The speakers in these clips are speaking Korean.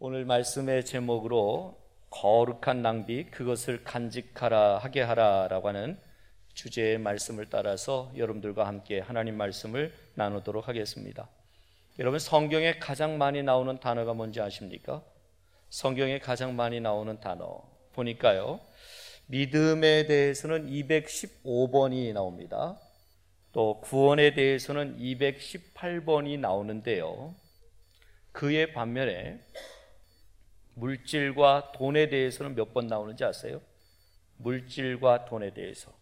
오늘 말씀의 제목으로 거룩한 낭비, 그것을 간직하라 하게 하라라고 하는 주제의 말씀을 따라서 여러분들과 함께 하나님 말씀을 나누도록 하겠습니다. 여러분, 성경에 가장 많이 나오는 단어가 뭔지 아십니까? 성경에 가장 많이 나오는 단어 보니까요, 믿음에 대해서는 215번이 나옵니다. 또 구원에 대해서는 218번이 나오는데요, 그의 반면에 물질과 돈에 대해서는 몇 번 나오는지 아세요? 물질과 돈에 대해서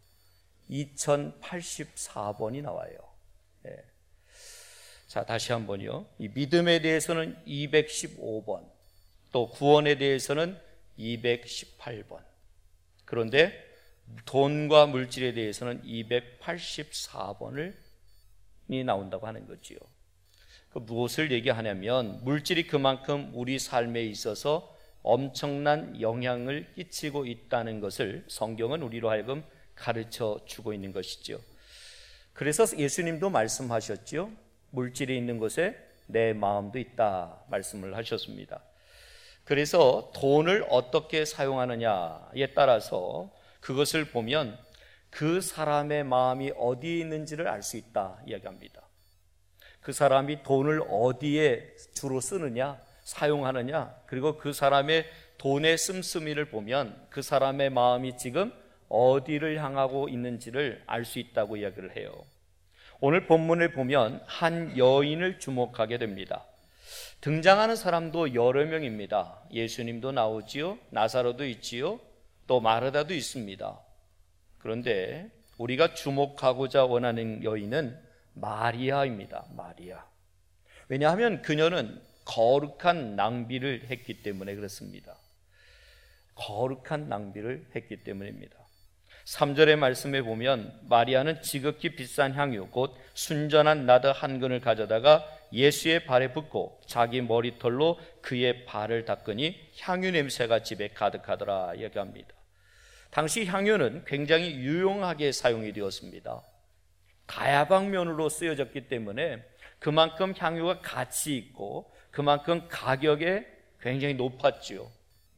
2084번이 나와요. 네. 자, 다시 한번요. 이 믿음에 대해서는 215번, 또 구원에 대해서는 218번. 그런데 돈과 물질에 대해서는 284번이 나온다고 하는 거지요. 무엇을 얘기하냐면, 물질이 그만큼 우리 삶에 있어서 엄청난 영향을 끼치고 있다는 것을 성경은 우리로 하여금 가르쳐 주고 있는 것이죠. 그래서 예수님도 말씀하셨죠. 물질이 있는 곳에 내 마음도 있다 말씀을 하셨습니다. 그래서 돈을 어떻게 사용하느냐에 따라서 그것을 보면 그 사람의 마음이 어디에 있는지를 알 수 있다 이야기합니다. 그 사람이 돈을 어디에 주로 쓰느냐, 사용하느냐, 그리고 그 사람의 돈의 씀씀이를 보면 그 사람의 마음이 지금 어디를 향하고 있는지를 알 수 있다고 이야기를 해요. 오늘 본문을 보면 한 여인을 주목하게 됩니다. 등장하는 사람도 여러 명입니다. 예수님도 나오지요, 나사로도 있지요, 또 마르다도 있습니다. 그런데 우리가 주목하고자 원하는 여인은 마리아입니다. 마리아. 왜냐하면 그녀는 거룩한 낭비를 했기 때문에 그렇습니다. 거룩한 낭비를 했기 때문입니다. 3절의 말씀에 보면 마리아는 지극히 비싼 향유, 곧 순전한 나드 한 근을 가져다가 예수의 발에 붓고 자기 머리털로 그의 발을 닦으니 향유 냄새가 집에 가득하더라 얘기합니다. 당시 향유는 굉장히 유용하게 사용이 되었습니다. 다야방면으로 쓰여졌기 때문에 그만큼 향유가 가치 있고 그만큼 가격이 굉장히 높았지요.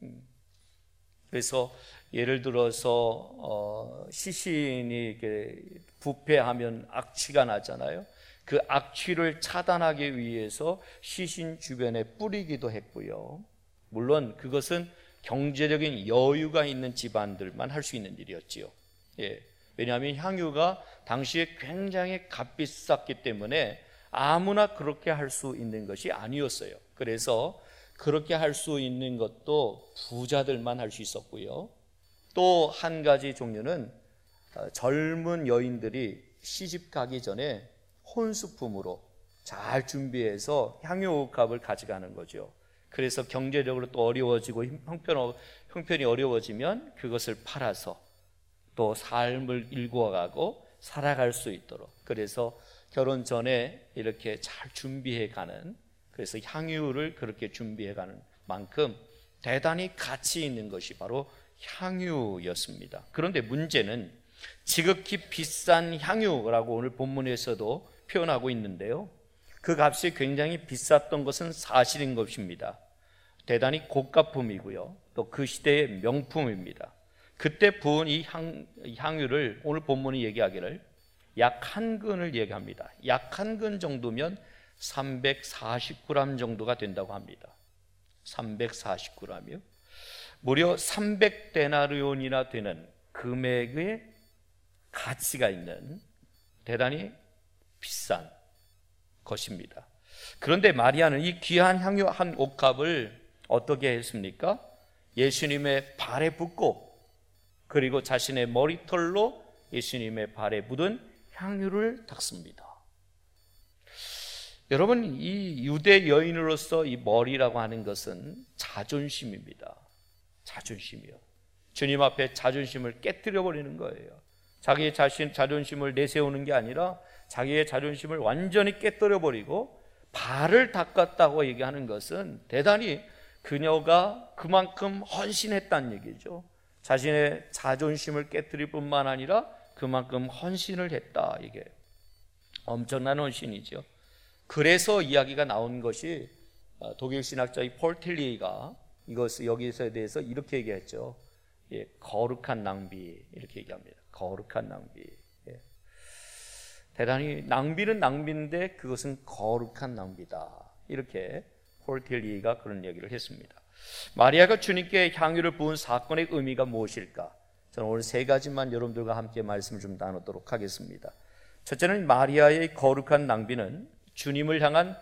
그래서 예를 들어서 시신이 이렇게 부패하면 악취가 나잖아요. 그 악취를 차단하기 위해서 시신 주변에 뿌리기도 했고요. 물론 그것은 경제적인 여유가 있는 집안들만 할 수 있는 일이었지요. 예. 왜냐하면 향유가 당시에 굉장히 값비쌌기 때문에 아무나 그렇게 할 수 있는 것이 아니었어요. 그래서 그렇게 할 수 있는 것도 부자들만 할 수 있었고요. 또 한 가지 종류는 젊은 여인들이 시집 가기 전에 혼수품으로 잘 준비해서 향유값을 가져가는 거죠. 그래서 경제적으로 또 어려워지고 형편이 어려워지면 그것을 팔아서 또 삶을 일구어가고 살아갈 수 있도록, 그래서 결혼 전에 이렇게 잘 준비해가는, 그래서 향유를 그렇게 준비해가는 만큼 대단히 가치 있는 것이 바로 향유였습니다. 그런데 문제는 지극히 비싼 향유라고 오늘 본문에서도 표현하고 있는데요, 그 값이 굉장히 비쌌던 것은 사실인 것입니다. 대단히 고가품이고요, 또 그 시대의 명품입니다. 그때 부은 이 향유를 오늘 본문이 얘기하기를 약 한 근을 얘기합니다. 약 한 근 정도면 340g 정도가 된다고 합니다. 340g이요. 무려 300데나리온이나 되는 금액의 가치가 있는 대단히 비싼 것입니다. 그런데 마리아는 이 귀한 향유 한 옥합을 어떻게 했습니까? 예수님의 발에 붓고 그리고 자신의 머리털로 예수님의 발에 묻은 향유를 닦습니다. 여러분, 이 유대 여인으로서 이 머리라고 하는 것은 자존심입니다. 자존심이요. 주님 앞에 자존심을 깨뜨려 버리는 거예요. 자기의 자존심을 내세우는 게 아니라 자기의 자존심을 완전히 깨뜨려 버리고 발을 닦았다고 얘기하는 것은 대단히 그녀가 그만큼 헌신했다는 얘기죠. 자신의 자존심을 깨뜨릴 뿐만 아니라 그만큼 헌신을 했다, 이게 엄청난 헌신이죠. 그래서 이야기가 나온 것이 독일 신학자 폴 틸리가 여기서에 대해서 이렇게 얘기했죠. 예, 거룩한 낭비, 이렇게 얘기합니다. 거룩한 낭비. 예. 대단히 낭비는 낭비인데 그것은 거룩한 낭비다, 이렇게 폴 틸리가 그런 얘기를 했습니다. 마리아가 주님께 향유를 부은 사건의 의미가 무엇일까? 저는 오늘 세 가지만 여러분들과 함께 말씀을 좀 나누도록 하겠습니다. 첫째는 마리아의 거룩한 낭비는 주님을 향한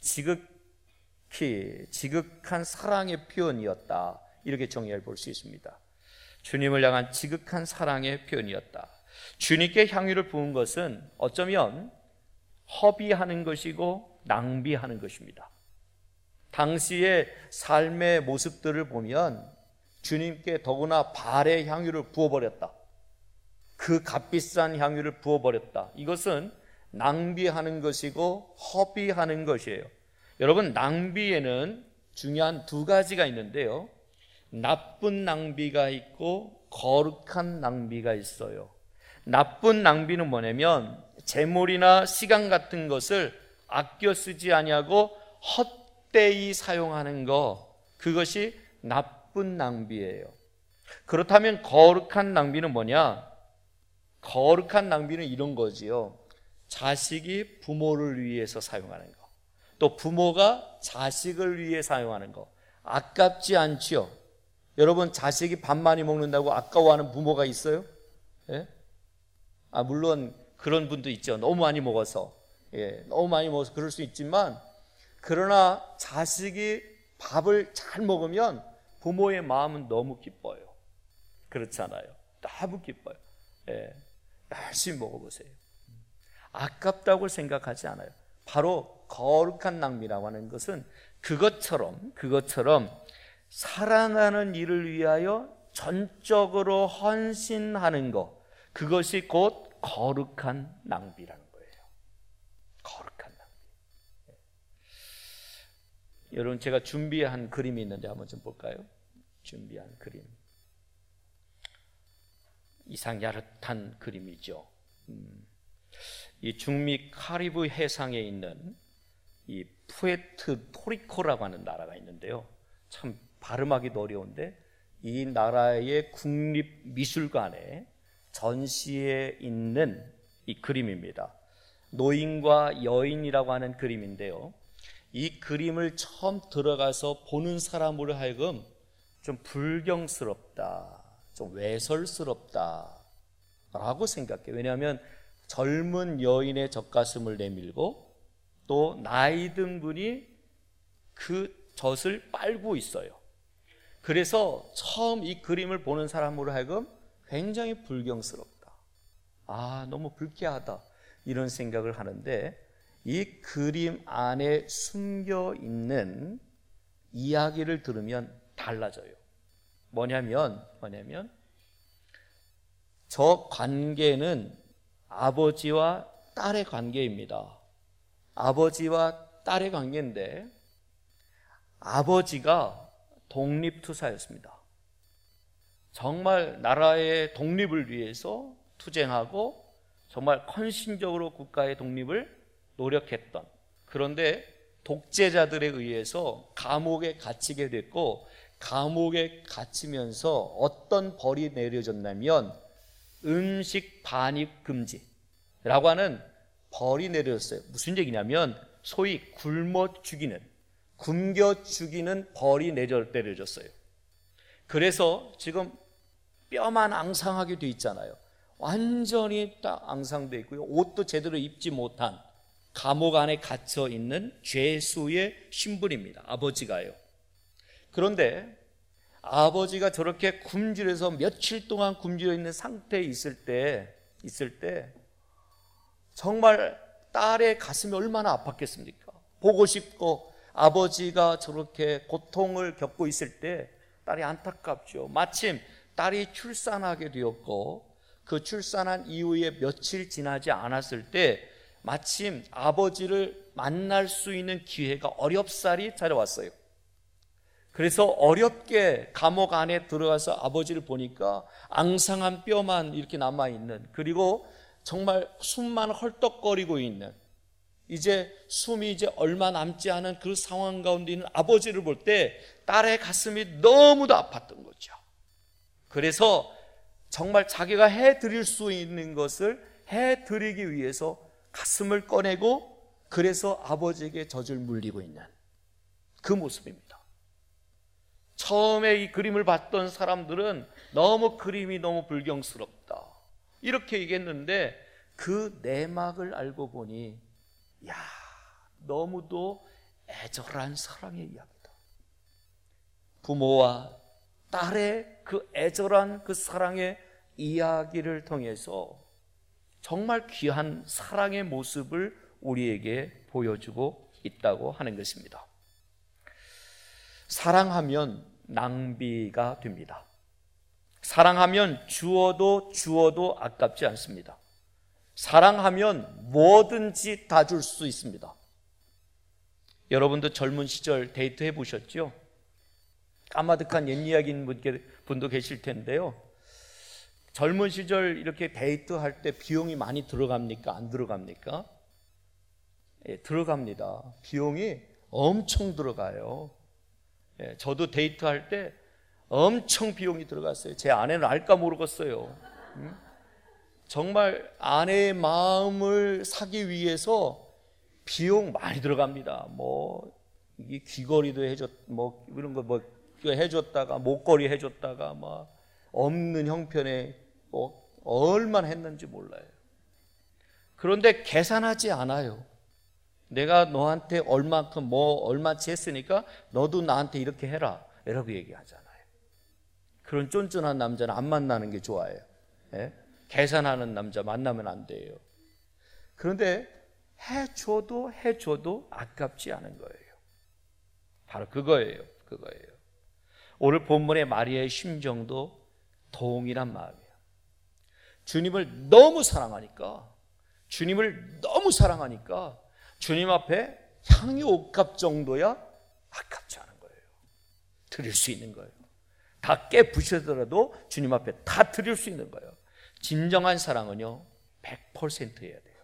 지극한 사랑의 표현이었다, 이렇게 정의해 볼 수 있습니다. 주님을 향한 지극한 사랑의 표현이었다. 주님께 향유를 부은 것은 어쩌면 허비하는 것이고 낭비하는 것입니다. 당시의 삶의 모습들을 보면 주님께 더구나 발의 향유를 부어버렸다, 그 값비싼 향유를 부어버렸다, 이것은 낭비하는 것이고 허비하는 것이에요. 여러분, 낭비에는 중요한 두 가지가 있는데요, 나쁜 낭비가 있고 거룩한 낭비가 있어요. 나쁜 낭비는 뭐냐면 재물이나 시간 같은 것을 아껴 쓰지 아니하고 헛되이 사용하는 것, 그것이 나쁜 낭비예요. 그렇다면 거룩한 낭비는 뭐냐? 거룩한 낭비는 이런 거지요. 자식이 부모를 위해서 사용하는 것, 또 부모가 자식을 위해 사용하는 것, 아깝지 않지요? 여러분, 자식이 밥 많이 먹는다고 아까워하는 부모가 있어요? 예? 물론 그런 분도 있죠. 너무 많이 먹어서. 예, 너무 많이 먹어서 그럴 수 있지만, 그러나 자식이 밥을 잘 먹으면 부모의 마음은 너무 기뻐요. 그렇잖아요. 너무 기뻐요. 예, 열심히 먹어보세요. 아깝다고 생각하지 않아요. 바로 거룩한 낭비라고 하는 것은 그것처럼 살아나는 일을 위하여 전적으로 헌신하는 것, 그것이 곧 거룩한 낭비라는 거예요. 거룩한 낭비. 여러분, 제가 준비한 그림이 있는데 한번 좀 볼까요? 준비한 그림. 이상야릇한 그림이죠. 이 중미 카리브 해상에 있는 이 푸에르토리코라고 하는 나라가 있는데요, 참 발음하기도 어려운데 이 나라의 국립미술관에 전시에 있는 이 그림입니다. 노인과 여인이라고 하는 그림인데요, 이 그림을 처음 들어가서 보는 사람으로 하여금 좀 불경스럽다, 좀 외설스럽다 라고 생각해요. 왜냐하면 젊은 여인의 젖가슴을 내밀고 또 나이 든 분이 그 젖을 빨고 있어요. 그래서 처음 이 그림을 보는 사람으로 하여금 굉장히 불경스럽다, 너무 불쾌하다, 이런 생각을 하는데, 이 그림 안에 숨겨 있는 이야기를 들으면 달라져요. 뭐냐면 저 관계는 아버지와 딸의 관계입니다. 아버지와 딸의 관계인데, 아버지가 독립투사였습니다. 정말 나라의 독립을 위해서 투쟁하고 정말 헌신적으로 국가의 독립을 노력했던, 그런데 독재자들에 의해서 감옥에 갇히게 됐고, 감옥에 갇히면서 어떤 벌이 내려졌냐면 음식 반입 금지라고 하는 벌이 내려졌어요. 무슨 얘기냐면 소위 굶겨 죽이는 벌이 내려졌어요. 그래서 지금 뼈만 앙상하게 돼 있잖아요. 완전히 딱 앙상돼 있고요, 옷도 제대로 입지 못한 감옥 안에 갇혀 있는 죄수의 신분입니다, 아버지가요. 그런데 아버지가 저렇게 굶주려서 며칠 동안 굶주려 있는 상태에 있을 때 정말 딸의 가슴이 얼마나 아팠겠습니까? 보고 싶고, 아버지가 저렇게 고통을 겪고 있을 때 딸이 안타깝죠. 마침 딸이 출산하게 되었고, 그 출산한 이후에 며칠 지나지 않았을 때 마침 아버지를 만날 수 있는 기회가 어렵사리 찾아왔어요. 그래서 어렵게 감옥 안에 들어가서 아버지를 보니까 앙상한 뼈만 이렇게 남아있는, 그리고 정말 숨만 헐떡거리고 있는 이제 숨이 이제 얼마 남지 않은 그 상황 가운데 있는 아버지를 볼 때 딸의 가슴이 너무도 아팠던 거죠. 그래서 정말 자기가 해드릴 수 있는 것을 해드리기 위해서 가슴을 꺼내고, 그래서 아버지에게 젖을 물리고 있는 그 모습입니다. 처음에 이 그림을 봤던 사람들은 너무 그림이 너무 불경스럽다 이렇게 얘기했는데, 그 내막을 알고 보니 야, 너무도 애절한 사랑의 이야기다. 부모와 딸의 그 애절한 그 사랑의 이야기를 통해서 정말 귀한 사랑의 모습을 우리에게 보여주고 있다고 하는 것입니다. 사랑하면 낭비가 됩니다. 사랑하면 주어도 아깝지 않습니다. 사랑하면 뭐든지 다 줄 수 있습니다. 여러분도 젊은 시절 데이트 해보셨죠? 까마득한 옛 이야기인 분도 계실 텐데요. 젊은 시절 이렇게 데이트할 때 비용이 많이 들어갑니까? 안 들어갑니까? 예, 들어갑니다. 비용이 엄청 들어가요. 예, 저도 데이트할 때 엄청 비용이 들어갔어요. 제 아내는 알까 모르겠어요. 정말 아내의 마음을 사기 위해서 비용 많이 들어갑니다. 뭐 이게 귀걸이도 해줬, 뭐 이런 거 뭐 해줬다가 목걸이 해줬다가 막 없는 형편에 뭐 얼마나 했는지 몰라요. 그런데 계산하지 않아요. 내가 너한테 얼마큼 얼마치 했으니까 너도 나한테 이렇게 해라 이라고 얘기하잖아요. 그런 쫀쫀한 남자는 안 만나는 게 좋아요. 예? 계산하는 남자 만나면 안 돼요. 그런데 해줘도 아깝지 않은 거예요. 바로 그거예요. 오늘 본문의 마리아의 심정도 동일한 마음이에요. 주님을 너무 사랑하니까 주님 앞에 향유 옷값 정도야 아깝지 않은 거예요. 드릴 수 있는 거예요. 다 깨부셔더라도 주님 앞에 다 드릴 수 있는 거예요. 진정한 사랑은요 100%여야 돼요.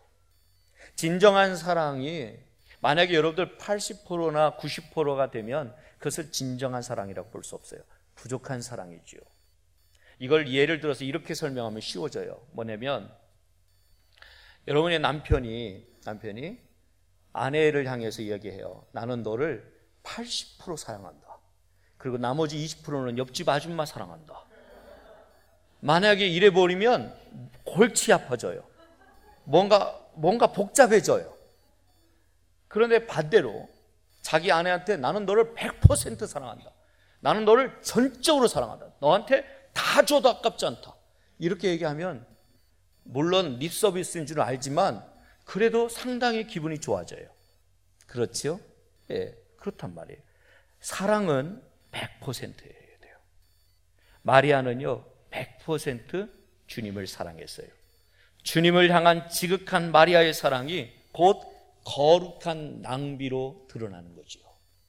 진정한 사랑이 만약에 여러분들 80%나 90%가 되면 그것을 진정한 사랑이라고 볼 수 없어요. 부족한 사랑이죠. 이걸 예를 들어서 이렇게 설명하면 쉬워져요. 뭐냐면 여러분의 남편이 아내를 향해서 이야기해요. 나는 너를 80% 사랑한다. 그리고 나머지 20%는 옆집 아줌마 사랑한다. 만약에 이래 버리면 골치 아파져요. 뭔가 복잡해져요. 그런데 반대로 자기 아내한테 나는 너를 100% 사랑한다. 나는 너를 전적으로 사랑한다. 너한테 다 줘도 아깝지 않다. 이렇게 얘기하면 물론 립 서비스인 줄 알지만 그래도 상당히 기분이 좋아져요. 그렇죠? 예, 그렇단 말이에요. 사랑은 100%여야 돼요. 마리아는요 100% 주님을 사랑했어요. 주님을 향한 지극한 마리아의 사랑이 곧 거룩한 낭비로 드러나는 거지요.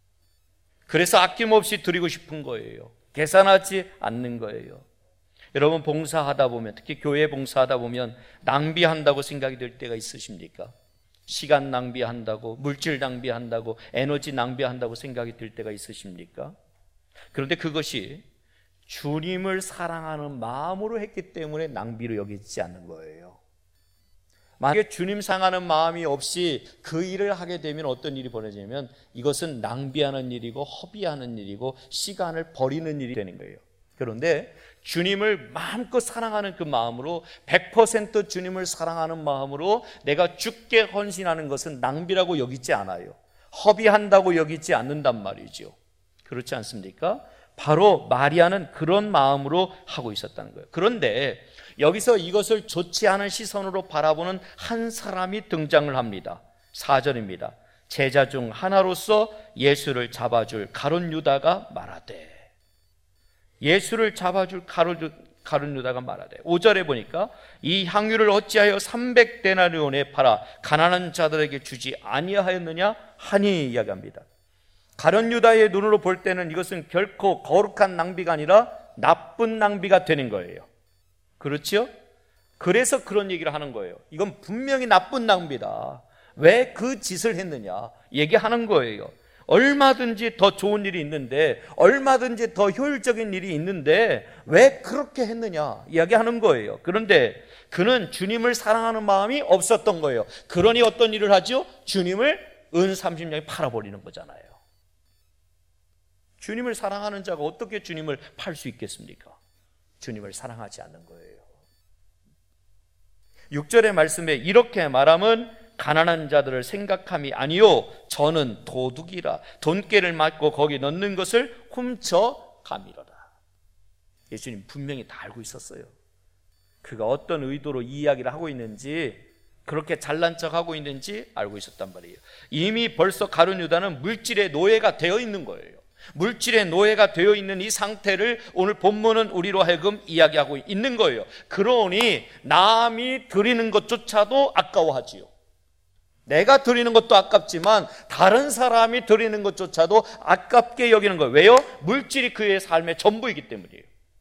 그래서 아낌없이 드리고 싶은 거예요. 계산하지 않는 거예요. 여러분 봉사하다 보면, 특히 교회 봉사하다 보면 낭비한다고 생각이 들 때가 있으십니까? 시간 낭비한다고, 물질 낭비한다고, 에너지 낭비한다고 생각이 들 때가 있으십니까? 그런데 그것이 주님을 사랑하는 마음으로 했기 때문에 낭비로 여기지 않는 거예요. 만약에 주님 사랑하는 마음이 없이 그 일을 하게 되면 어떤 일이 벌어지냐면 이것은 낭비하는 일이고 허비하는 일이고 시간을 버리는 일이 되는 거예요. 그런데 주님을 마음껏 사랑하는 그 마음으로 100% 주님을 사랑하는 마음으로 내가 주께 헌신하는 것은 낭비라고 여기지 않아요. 허비한다고 여기지 않는단 말이죠. 그렇지 않습니까? 바로 마리아는 그런 마음으로 하고 있었다는 거예요. 그런데 여기서 이것을 좋지 않은 시선으로 바라보는 한 사람이 등장을 합니다. 4절입니다. 제자 중 하나로서 예수를 잡아줄 가룟 유다가 말하되, 예수를 잡아줄 가룟 유다가 말하되, 5절에 보니까 이 향유를 어찌하여 300데나리온에 팔아 가난한 자들에게 주지 아니하였느냐 하니 이야기합니다. 가룟 유다의 눈으로 볼 때는 이것은 결코 거룩한 낭비가 아니라 나쁜 낭비가 되는 거예요. 그렇죠? 그래서 그런 얘기를 하는 거예요. 이건 분명히 나쁜 낭비다. 왜 그 짓을 했느냐 얘기하는 거예요. 얼마든지 더 좋은 일이 있는데, 얼마든지 더 효율적인 일이 있는데 왜 그렇게 했느냐 이야기하는 거예요. 그런데 그는 주님을 사랑하는 마음이 없었던 거예요. 그러니 어떤 일을 하죠? 주님을 은 30냥에 팔아버리는 거잖아요. 주님을 사랑하는 자가 어떻게 주님을 팔 수 있겠습니까? 주님을 사랑하지 않는 거예요. 6절의 말씀에 이렇게 말하면 가난한 자들을 생각함이 아니요 저는 도둑이라 돈깨를 맞고 거기 넣는 것을 훔쳐가미로라. 예수님 분명히 다 알고 있었어요. 그가 어떤 의도로 이 이야기를 하고 있는지, 그렇게 잘난 척하고 있는지 알고 있었단 말이에요. 이미 벌써 가룟 유다는 물질의 노예가 되어 있는 거예요. 물질의 노예가 되어 있는 이 상태를 오늘 본문은 우리로 하여금 이야기하고 있는 거예요. 그러니 남이 드리는 것조차도 아까워하지요. 내가 드리는 것도 아깝지만 다른 사람이 드리는 것조차도 아깝게 여기는 거예요. 왜요? 물질이 그의 삶의 전부이기 때문이에요.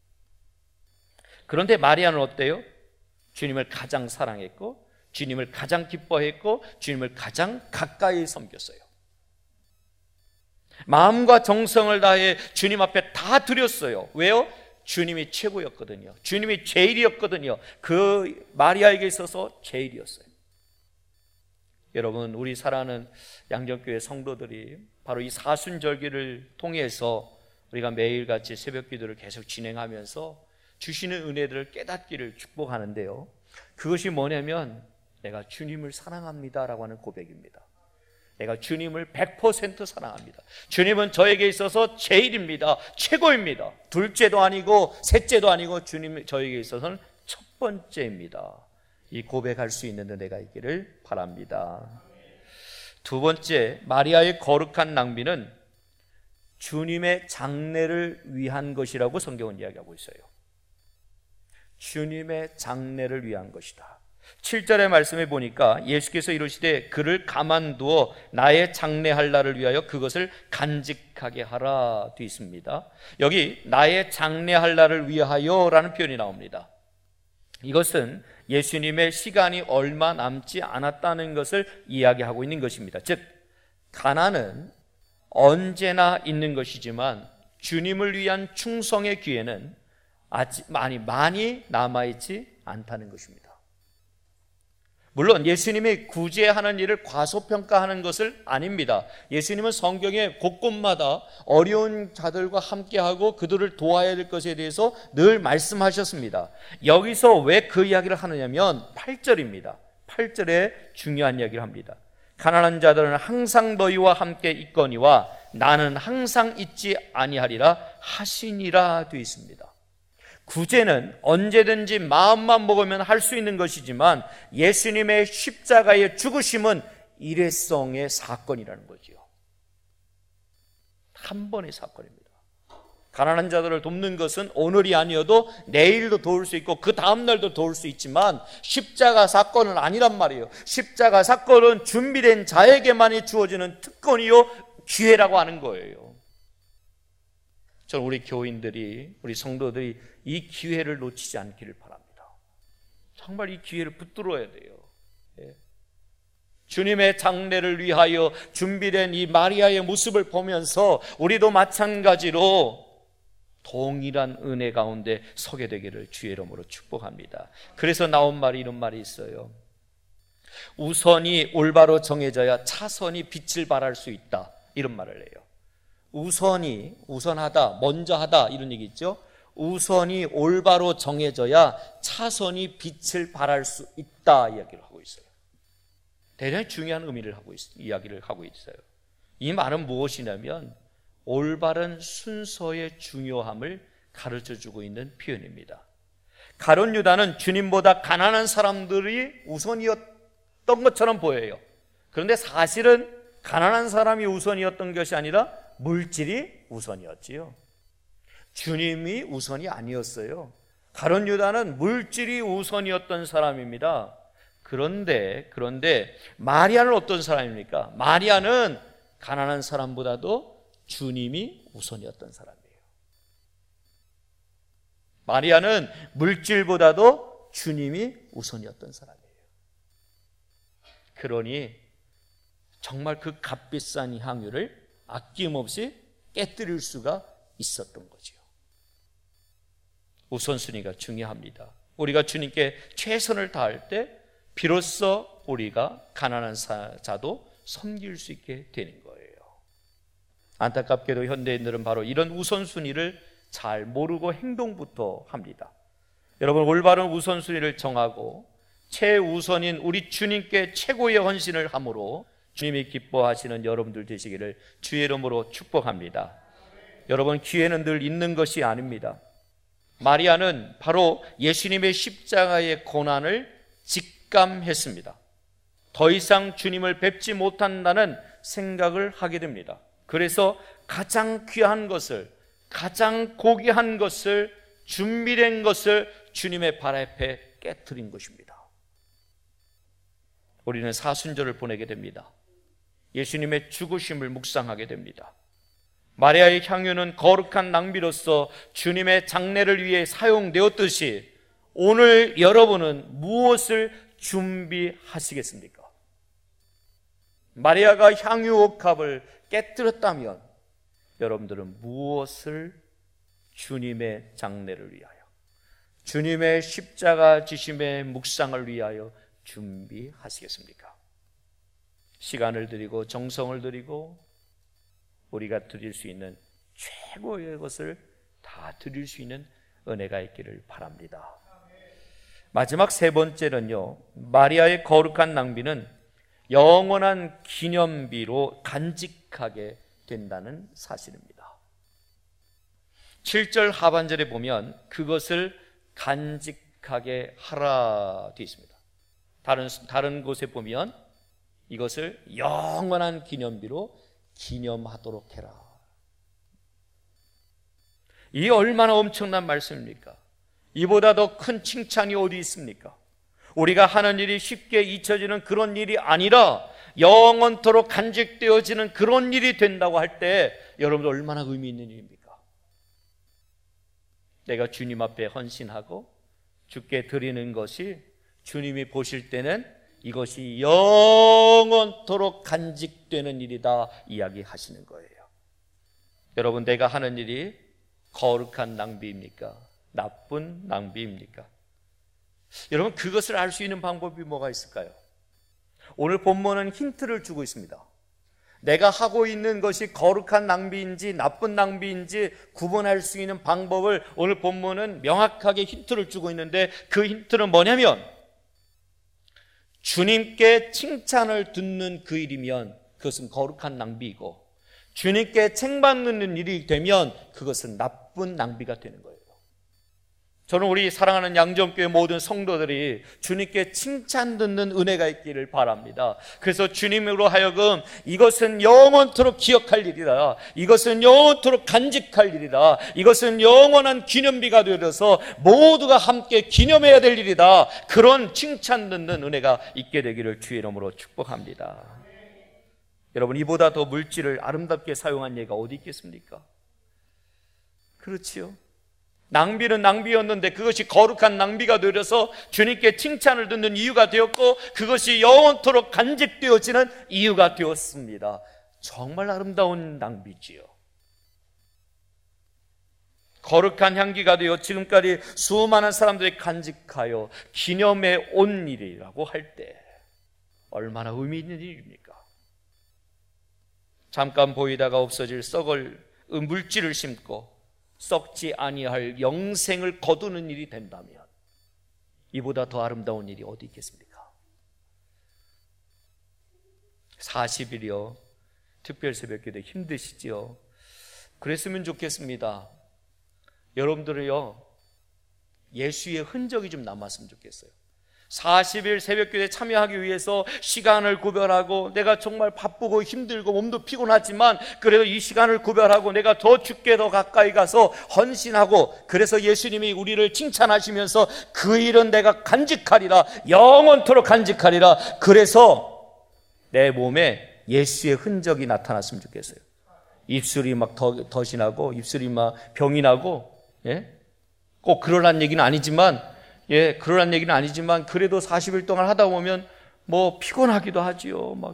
그런데 마리아는 어때요? 주님을 가장 사랑했고, 주님을 가장 기뻐했고, 주님을 가장 가까이 섬겼어요. 마음과 정성을 다해 주님 앞에 다 드렸어요. 왜요? 주님이 최고였거든요. 주님이 제일이었거든요. 그 마리아에게 있어서 제일이었어요. 여러분, 우리 사랑하는 양정교회 성도들이 바로 이 사순절기를 통해서 우리가 매일같이 새벽기도를 계속 진행하면서 주시는 은혜들을 깨닫기를 축복하는데요, 그것이 뭐냐면 내가 주님을 사랑합니다라고 하는 고백입니다. 내가 주님을 100% 사랑합니다. 주님은 저에게 있어서 제일입니다. 최고입니다. 둘째도 아니고 셋째도 아니고 주님 저에게 있어서는 첫 번째입니다. 이 고백할 수 있는 은혜가 있기를 바랍니다. 두 번째, 마리아의 거룩한 낭비는 주님의 장례를 위한 것이라고 성경은 이야기하고 있어요. 주님의 장례를 위한 것이다. 7절의 말씀에 보니까 예수께서 이르시되 그를 가만두어 나의 장례할 날을 위하여 그것을 간직하게 하라 되어 있습니다. 여기 나의 장례할 날을 위하여 라는 표현이 나옵니다. 이것은 예수님의 시간이 얼마 남지 않았다는 것을 이야기하고 있는 것입니다. 즉 가난은 언제나 있는 것이지만 주님을 위한 충성의 기회는 아직 많이 남아있지 않다는 것입니다. 물론 예수님이 구제하는 일을 과소평가하는 것을 아닙니다. 예수님은 성경의 곳곳마다 어려운 자들과 함께하고 그들을 도와야 될 것에 대해서 늘 말씀하셨습니다. 여기서 왜 그 이야기를 하느냐면 8절입니다. 8절에 중요한 이야기를 합니다. 가난한 자들은 항상 너희와 함께 있거니와 나는 항상 있지 아니하리라 하시니라 되어 있습니다. 구제는 언제든지 마음만 먹으면 할 수 있는 것이지만 예수님의 십자가의 죽으심은 일회성의 사건이라는 거지요. 한 번의 사건입니다. 가난한 자들을 돕는 것은 오늘이 아니어도 내일도 도울 수 있고 그 다음날도 도울 수 있지만 십자가 사건은 아니란 말이에요. 십자가 사건은 준비된 자에게만이 주어지는 특권이요 기회라고 하는 거예요. 저는 우리 교인들이, 우리 성도들이 이 기회를 놓치지 않기를 바랍니다. 정말 이 기회를 붙들어야 돼요. 예. 주님의 장례를 위하여 준비된 이 마리아의 모습을 보면서 우리도 마찬가지로 동일한 은혜 가운데 서게 되기를 주의 이름으로 축복합니다. 그래서 나온 말이 이런 말이 있어요. 우선이 올바로 정해져야 차선이 빛을 발할 수 있다, 이런 말을 해요. 우선하다, 먼저 하다, 이런 얘기 있죠. 우선이 올바로 정해져야 차선이 빛을 발할 수 있다 이야기를 하고 있어요. 대단히 중요한 이야기를 하고 있어요. 이 말은 무엇이냐면 올바른 순서의 중요함을 가르쳐주고 있는 표현입니다. 가룟 유다는 주님보다 가난한 사람들이 우선이었던 것처럼 보여요. 그런데 사실은 가난한 사람이 우선이었던 것이 아니라 물질이 우선이었지요. 주님이 우선이 아니었어요. 가룟 유다는 물질이 우선이었던 사람입니다. 그런데 마리아는 어떤 사람입니까? 마리아는 가난한 사람보다도 주님이 우선이었던 사람이에요. 마리아는 물질보다도 주님이 우선이었던 사람이에요. 그러니 정말 그 값비싼 향유를 아낌없이 깨뜨릴 수가 있었던 거지요. 우선순위가 중요합니다. 우리가 주님께 최선을 다할 때 비로소 우리가 가난한 자도 섬길 수 있게 되는 거예요. 안타깝게도 현대인들은 바로 이런 우선순위를 잘 모르고 행동부터 합니다. 여러분, 올바른 우선순위를 정하고 최우선인 우리 주님께 최고의 헌신을 함으로 주님이 기뻐하시는 여러분들 되시기를 주의 이름으로 축복합니다. 여러분, 기회는 늘 있는 것이 아닙니다. 마리아는 바로 예수님의 십자가의 고난을 직감했습니다. 더 이상 주님을 뵙지 못한다는 생각을 하게 됩니다. 그래서 가장 귀한 것을, 가장 고귀한 것을, 준비된 것을 주님의 발 앞에 깨트린 것입니다. 우리는 사순절을 보내게 됩니다. 예수님의 죽으심을 묵상하게 됩니다. 마리아의 향유는 거룩한 낭비로서 주님의 장례를 위해 사용되었듯이 오늘 여러분은 무엇을 준비하시겠습니까? 마리아가 향유 옥합을 깨뜨렸다면 여러분들은 무엇을 주님의 장례를 위하여, 주님의 십자가 지심의 묵상을 위하여 준비하시겠습니까? 시간을 드리고 정성을 드리고 우리가 드릴 수 있는 최고의 것을 다 드릴 수 있는 은혜가 있기를 바랍니다. 마지막 세 번째는요, 마리아의 거룩한 낭비는 영원한 기념비로 간직하게 된다는 사실입니다. 7절 하반절에 보면 그것을 간직하게 하라 되어 있습니다. 다른 곳에 보면 이것을 영원한 기념비로 기념하도록 해라. 이 얼마나 엄청난 말씀입니까? 이보다 더 큰 칭찬이 어디 있습니까? 우리가 하는 일이 쉽게 잊혀지는 그런 일이 아니라 영원토록 간직되어지는 그런 일이 된다고 할 때 여러분들 얼마나 의미 있는 일입니까? 내가 주님 앞에 헌신하고 주께 드리는 것이 주님이 보실 때는 이것이 영원토록 간직되는 일이다 이야기하시는 거예요. 여러분, 내가 하는 일이 거룩한 낭비입니까? 나쁜 낭비입니까? 여러분, 그것을 알 수 있는 방법이 뭐가 있을까요? 오늘 본문은 힌트를 주고 있습니다. 내가 하고 있는 것이 거룩한 낭비인지 나쁜 낭비인지 구분할 수 있는 방법을 오늘 본문은 명확하게 힌트를 주고 있는데, 그 힌트는 뭐냐면 주님께 칭찬을 듣는 그 일이면 그것은 거룩한 낭비이고, 주님께 책받는 일이 되면 그것은 나쁜 낭비가 되는 거예요. 저는 우리 사랑하는 양정교회 모든 성도들이 주님께 칭찬 듣는 은혜가 있기를 바랍니다. 그래서 주님으로 하여금 이것은 영원토록 기억할 일이다, 이것은 영원토록 간직할 일이다, 이것은 영원한 기념비가 되어서 모두가 함께 기념해야 될 일이다, 그런 칭찬 듣는 은혜가 있게 되기를 주의 이름으로 축복합니다. 여러분, 이보다 더 물질을 아름답게 사용한 예가 어디 있겠습니까? 그렇지요. 낭비는 낭비였는데 그것이 거룩한 낭비가 되어서 주님께 칭찬을 듣는 이유가 되었고, 그것이 영원토록 간직되어지는 이유가 되었습니다. 정말 아름다운 낭비지요. 거룩한 향기가 되어 지금까지 수많은 사람들이 간직하여 기념해 온 일이라고 할 때 얼마나 의미 있는 일입니까? 잠깐 보이다가 없어질 썩을 물질을 심고 썩지 아니할 영생을 거두는 일이 된다면 이보다 더 아름다운 일이 어디 있겠습니까? 40일이요 특별 새벽기도 힘드시지요? 그랬으면 좋겠습니다. 여러분들이요, 예수의 흔적이 좀 남았으면 좋겠어요. 40일 새벽기도에 참여하기 위해서 시간을 구별하고, 내가 정말 바쁘고 힘들고 몸도 피곤하지만 그래도 이 시간을 구별하고 내가 더 주께 더 가까이 가서 헌신하고, 그래서 예수님이 우리를 칭찬하시면서 그 일은 내가 간직하리라, 영원토록 간직하리라, 그래서 내 몸에 예수의 흔적이 나타났으면 좋겠어요. 입술이 막 더신하고 입술이 막 병이 나고, 꼭 그러란 얘기는 아니지만, 그러란 얘기는 아니지만 그래도 40일 동안 하다 보면 뭐 피곤하기도 하지요. 막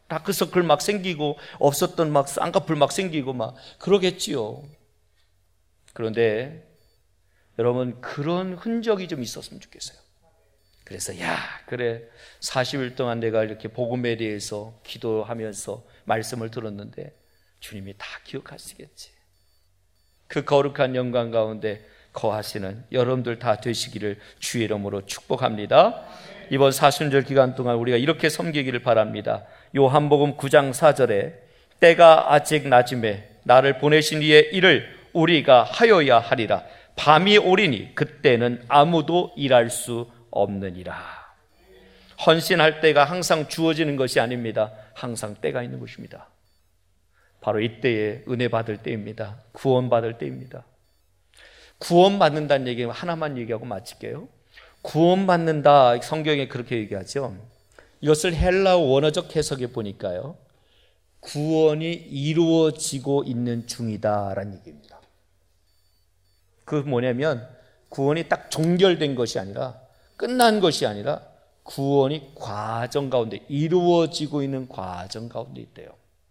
다크서클 막 생기고 없었던 막 쌍꺼풀 막 생기고 막 그러겠지요. 그런데 여러분, 그런 흔적이 좀 있었으면 좋겠어요. 그래서 그래 40일 동안 내가 이렇게 복음에 대해서 기도하면서 말씀을 들었는데 주님이 다 기억하시겠지. 그 거룩한 영광 가운데 거하시는 여러분들 다 되시기를 주의 이름으로 축복합니다. 이번 사순절 기간 동안 우리가 이렇게 섬기기를 바랍니다. 요한복음 9장 4절에 때가 아직 낮음에 나를 보내신 이의 일을 우리가 하여야 하리라. 밤이 오리니 그때는 아무도 일할 수 없느니라. 헌신할 때가 항상 주어지는 것이 아닙니다. 항상 때가 있는 것입니다. 바로 이때에 은혜 받을 때입니다. 구원 받을 때입니다. 구원 받는다는 얘기 하나만 얘기하고 마칠게요. 구원 받는다, 성경에 그렇게 얘기하죠. 이것을 헬라어 원어적 해석에 보니까요, 구원이 이루어지고 있는 중이다라는 얘기입니다. 그 뭐냐면 구원이 딱 종결된 것이 아니라, 끝난 것이 아니라 구원이 과정 가운데, 이루어지고 있는 과정 가운데 있대요.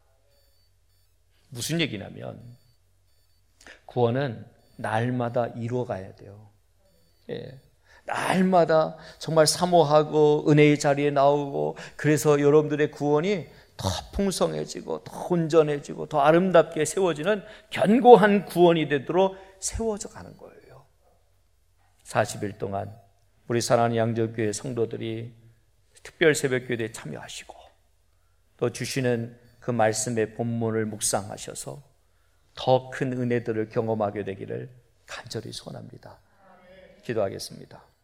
무슨 얘기냐면 구원은 날마다 이루어가야 돼요. 날마다 정말 사모하고 은혜의 자리에 나오고, 그래서 여러분들의 구원이 더 풍성해지고 더 온전해지고 더 아름답게 세워지는 견고한 구원이 되도록 세워져 가는 거예요. 40일 동안 우리 사랑하는 양정교회 성도들이 특별 새벽기도에 참여하시고 또 주시는 그 말씀의 본문을 묵상하셔서 더 큰 은혜들을 경험하게 되기를 간절히 소원합니다. 기도하겠습니다.